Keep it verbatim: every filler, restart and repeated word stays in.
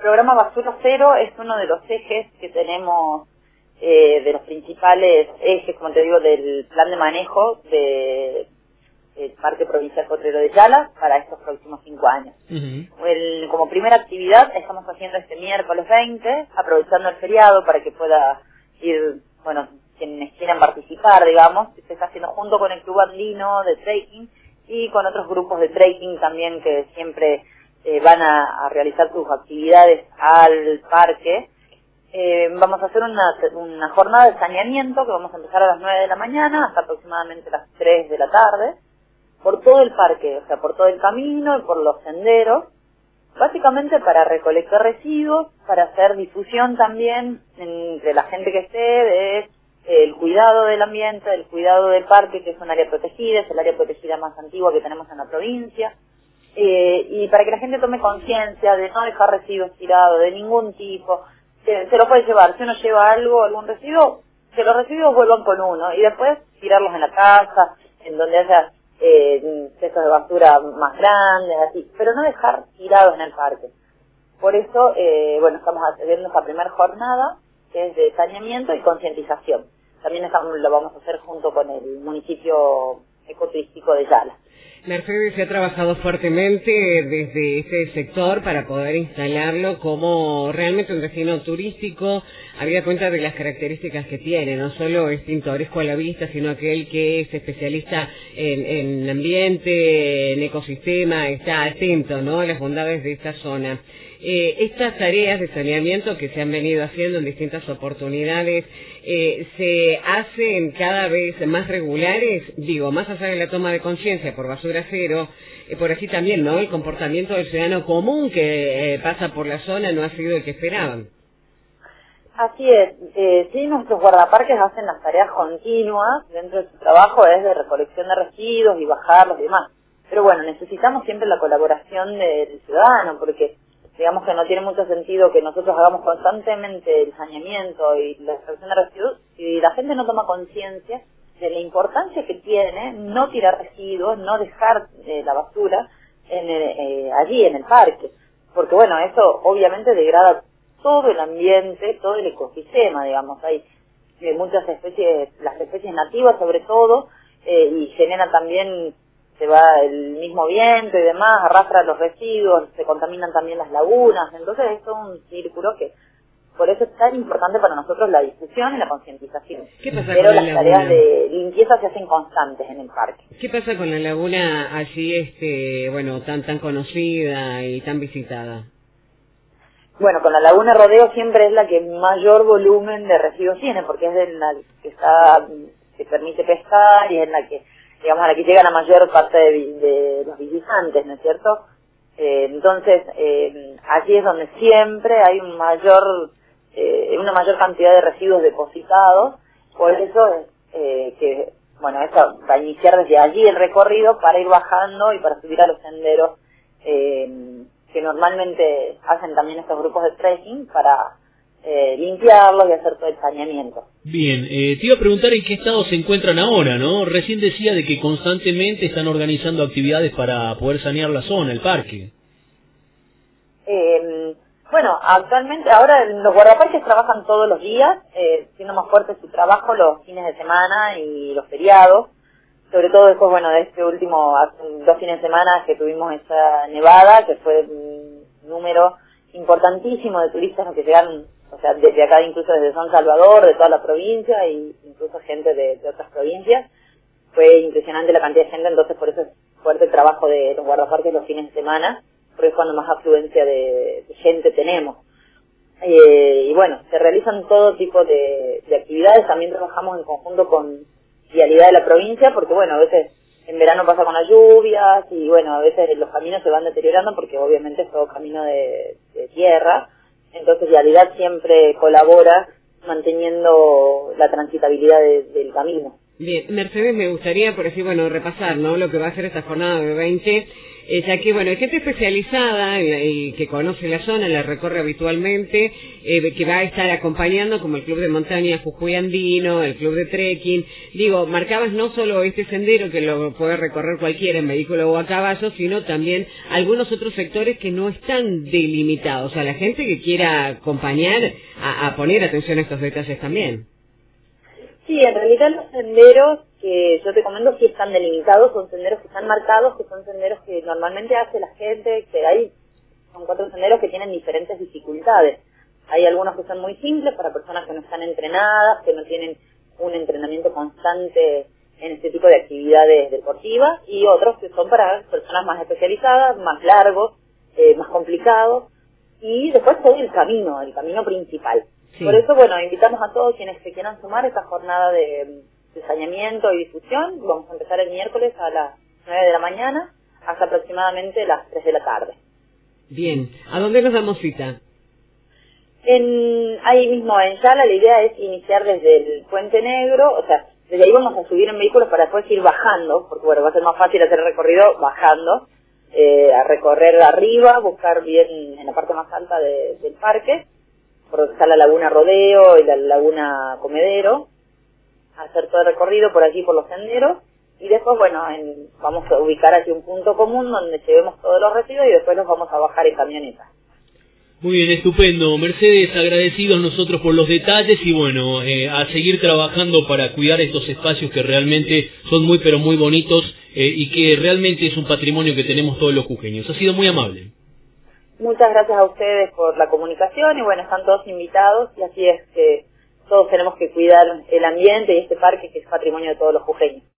programa Basura Cero es uno de los ejes que tenemos, eh, de los principales ejes, como te digo, del plan de manejo de el Parque Provincial Potrero de Yala para estos próximos cinco años. Uh-huh. El, como primera actividad estamos haciendo este miércoles veinte, aprovechando el feriado para que pueda ir, bueno, quienes quieran participar, digamos, se está haciendo junto con el Club Andino de Trekking y con otros grupos de trekking también que siempre eh, van a, a realizar sus actividades al parque. Eh, vamos a hacer una, una jornada de saneamiento que vamos a empezar a las nueve de la mañana hasta aproximadamente las tres de la tarde, por todo el parque, o sea, por todo el camino y por los senderos, básicamente para recolectar residuos, para hacer difusión también entre la gente que esté de eh, el cuidado del ambiente, el cuidado del parque, que es un área protegida, es el área protegida más antigua que tenemos en la provincia, eh, y para que la gente tome conciencia de no dejar residuos tirados de ningún tipo, que se lo puede llevar, si uno lleva algo, algún residuo, que los residuos vuelvan con uno, y después tirarlos en la casa, en donde haya eh, cestos de basura más grandes, así, pero no dejar tirados en el parque. Por eso, eh, bueno, estamos haciendo esta primera jornada, que es de saneamiento y concientización. También estamos, lo vamos a hacer junto con el municipio ecoturístico de Yala. Mercedes, se ha trabajado fuertemente desde este sector para poder instalarlo como realmente un destino turístico, habida cuenta de las características que tiene, no solo es pintoresco a la vista, sino aquel que es especialista en, en ambiente, en ecosistema, está atento, ¿no?, a las bondades de esta zona. Eh, estas tareas de saneamiento que se han venido haciendo en distintas oportunidades, eh, ¿se hacen cada vez más regulares? Digo, más allá de la toma de conciencia por Basura Cero, eh, por así también, ¿no?, el comportamiento del ciudadano común que eh, pasa por la zona no ha sido el que esperaban. Así es, eh, sí, nuestros guardaparques hacen las tareas continuas, dentro de su trabajo es de recolección de residuos y bajarlos y demás. Pero bueno, necesitamos siempre la colaboración del ciudadano, porque digamos que no tiene mucho sentido que nosotros hagamos constantemente el saneamiento y la extracción de residuos si la gente no toma conciencia de la importancia que tiene no tirar residuos, no dejar eh, la basura en el, eh, allí en el parque, porque bueno, eso obviamente degrada todo el ambiente, todo el ecosistema, digamos, hay eh, muchas especies, las especies nativas sobre todo, eh, y genera también, se va el mismo viento y demás, arrastra los residuos, se contaminan también las lagunas, entonces es todo un círculo que por eso es tan importante para nosotros la discusión y la concientización. ¿Qué pasa Pero con la las laguna? tareas de limpieza se hacen constantes en el parque. ¿Qué pasa con la laguna allí, este, bueno, tan tan conocida y tan visitada? Bueno, con la laguna Rodeo siempre es la que mayor volumen de residuos tiene, porque es en la que está, que permite pescar y es en la que, digamos, a la que llega la mayor parte de, de los visitantes, ¿no es cierto? Eh, entonces, eh, allí es donde siempre hay un mayor, eh, una mayor cantidad de residuos depositados, por eso eh, que, bueno, eso va a iniciar desde allí el recorrido para ir bajando y para subir a los senderos, eh, que normalmente hacen también estos grupos de trekking para eh, limpiarlos y hacer todo el saneamiento. Bien, eh, te iba a preguntar en qué estado se encuentran ahora, ¿no? Recién decía de que constantemente están organizando actividades para poder sanear la zona, el parque. Eh, bueno, actualmente ahora los guardaparques trabajan todos los días, eh, siendo más fuerte su trabajo los fines de semana y los feriados. Sobre todo después, bueno, de este último, hace dos fines de semana que tuvimos esa nevada, que fue un número importantísimo de turistas que llegaron, o sea, desde acá, incluso desde San Salvador, de toda la provincia, y incluso gente de, de otras provincias. Fue impresionante la cantidad de gente, entonces por eso es fuerte el trabajo de los guardaparques los fines de semana, porque es cuando más afluencia de, de gente tenemos. Eh, y bueno, se realizan todo tipo de, de actividades, también trabajamos en conjunto con vialidad de la provincia, porque bueno, a veces en verano pasa con las lluvias y bueno, a veces los caminos se van deteriorando porque obviamente es todo camino de, de tierra, entonces vialidad siempre colabora manteniendo la transitabilidad de, del camino. Bien, Mercedes, me gustaría por así, bueno, repasar, ¿no?, lo que va a ser esta jornada de veinte. eh, ya que, bueno, hay gente especializada en la- y que conoce la zona, la recorre habitualmente, eh, que va a estar acompañando, como el Club de Montaña Jujuy Andino, el Club de Trekking. Digo, marcabas no solo este sendero que lo puede recorrer cualquiera en vehículo o a caballo, sino también algunos otros sectores que no están delimitados. O sea, la gente que quiera acompañar a, a poner atención a estos detalles también. Sí, en realidad los senderos que yo te comento sí están delimitados, son senderos que están marcados, que son senderos que normalmente hace la gente, que hay, son cuatro senderos que tienen diferentes dificultades. Hay algunos que son muy simples para personas que no están entrenadas, que no tienen un entrenamiento constante en este tipo de actividades deportivas, y otros que son para personas más especializadas, más largos, eh, más complicados, y después todo el camino, el camino principal. Sí. Por eso, bueno, invitamos a todos quienes se quieran sumar a esta jornada de, de saneamiento y difusión. Vamos a empezar el miércoles a las nueve de la mañana hasta aproximadamente las tres de la tarde. Bien, ¿a dónde nos damos cita? En, ahí mismo en Yala la idea es iniciar desde el Puente Negro, o sea, desde ahí vamos a subir en vehículos para después ir bajando, porque bueno, va a ser más fácil hacer el recorrido bajando, eh, a recorrer arriba, buscar bien en la parte más alta de, del parque, por donde está la Laguna Rodeo y la Laguna Comedero, hacer todo el recorrido por aquí, por los senderos, y después, bueno, en, vamos a ubicar aquí un punto común donde llevemos todos los residuos y después los vamos a bajar en camioneta. Muy bien, estupendo. Mercedes, agradecidos nosotros por los detalles y bueno, eh, a seguir trabajando para cuidar estos espacios que realmente son muy pero muy bonitos eh, y que realmente es un patrimonio que tenemos todos los jujeños. Ha sido muy amable. Muchas gracias a ustedes por la comunicación y bueno, están todos invitados y así es que todos tenemos que cuidar el ambiente y este parque que es patrimonio de todos los jujeños.